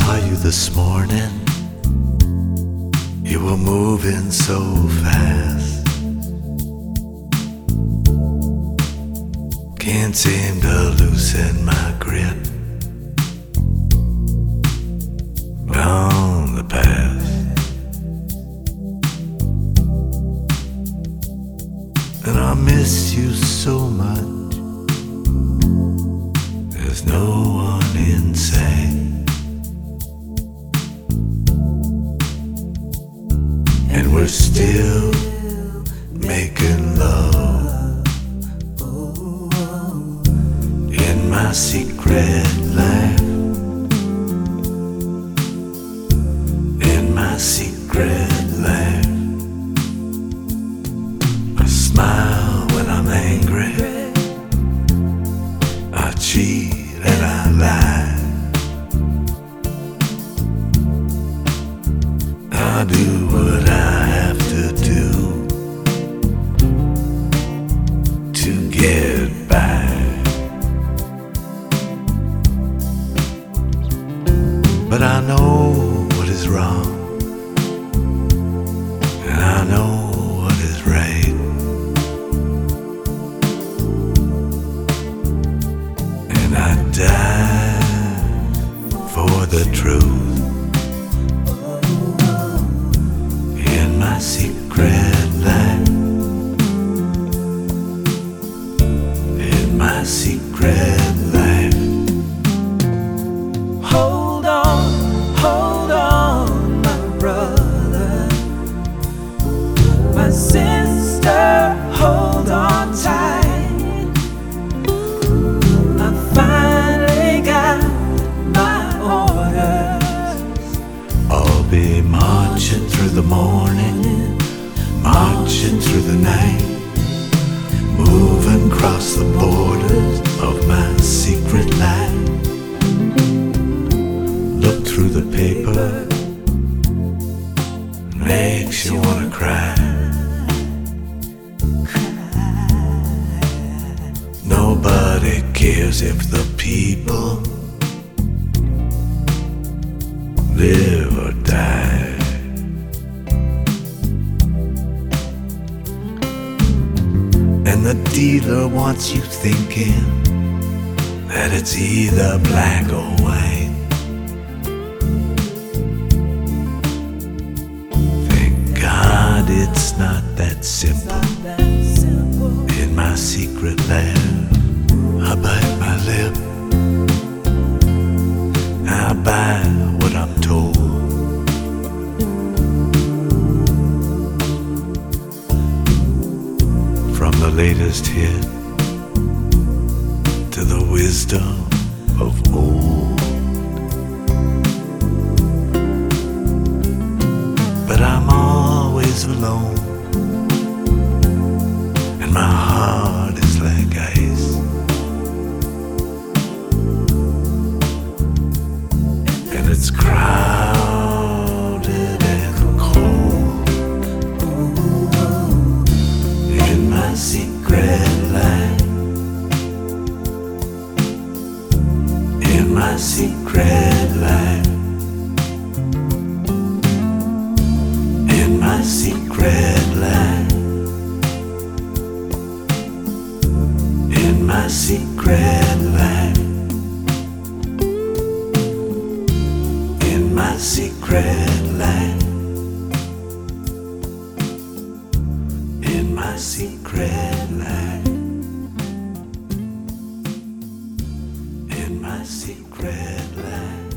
saw you this morning. You were moving so fast. Can't seem to loosen my grip on the past. And I miss you so much. There's no one in sight. And we're still making love in my secret life. In my secret life. I smile when I'm angry. I cheat and I lie. I do what I have to do to get by. But I know what is wrong, and I know what is right. And I die for the truth. In my secret life. In my secret life. Hold on, my brother, my sister, hold on tight. I finally got my orders. I'll be marching through the morning, marching through the night, moving across the borders of my secret life. Look through the paper, makes you wanna cry. Nobody cares if the people live or die. And the dealer wants you thinking that it's either black or white. Thank God it's not that simple. In my secret lab, I bite my lip. I buy what I'm told. From the latest hit to the wisdom of old. But I'm always alone, and my heart is like ice. And it's crowded and cold. In my secret life. In my secret life. In my secret life. In my secret life. In my secret life. In my secret life. In my secret life.